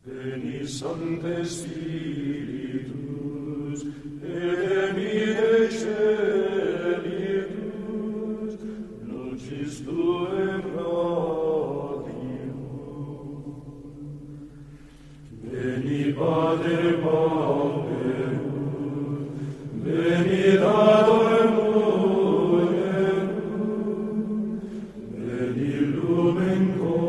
Veni Sancte Spiritus, et emite celitus, lucis tuem radio. Veni Pater Pauperus, veni Dator Muerum, veni Lumen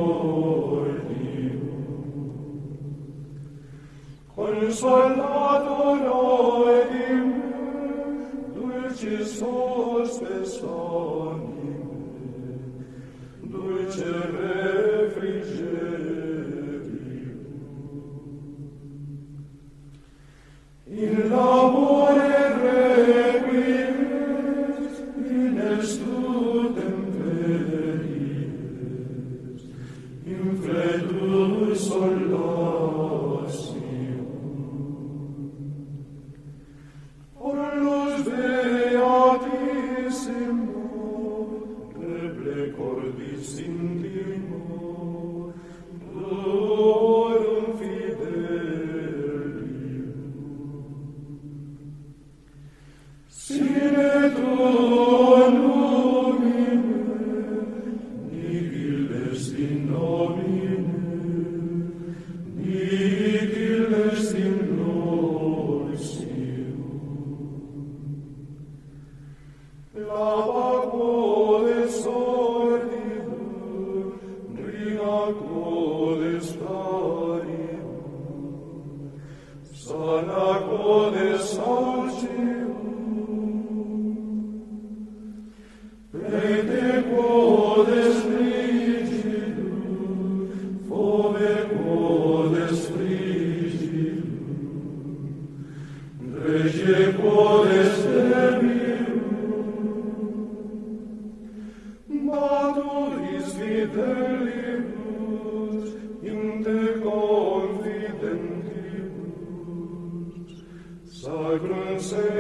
Consolator oedimus, dulcis hospes anime, dulce refrigerium. In labore requies, in estutem veries, in fredulus solasi. Cordis intimo, Dorum fidelium. Sine tuo lumine, nihil est in nomine, nihil est in nobis ium. Lava codes sordidum, riga codes paribum, sana codes saucium. Prete codes frigidum, fome codes frigidum, rege codes debium. Maturis fidelibus, in te confidentibus, sacrum